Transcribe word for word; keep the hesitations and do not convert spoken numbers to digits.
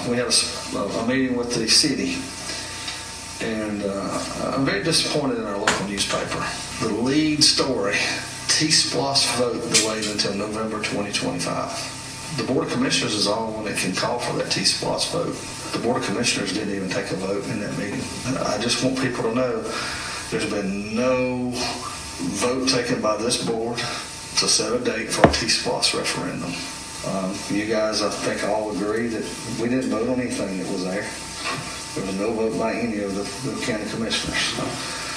we had a, a meeting with the city, and uh, I'm very disappointed in our local newspaper. The lead story, T-SPLOST vote delayed until November twenty twenty-five. The Board of Commissioners is the only one that can call for that T-SPLOST vote. The Board of Commissioners didn't even take a vote in that meeting. And I just want people to know there's been no vote taken by this board to set a date for a T-SPLOST referendum. Um, you guys, I think, all agree that we didn't vote on anything that was there. There was no vote by any of the, the county commissioners.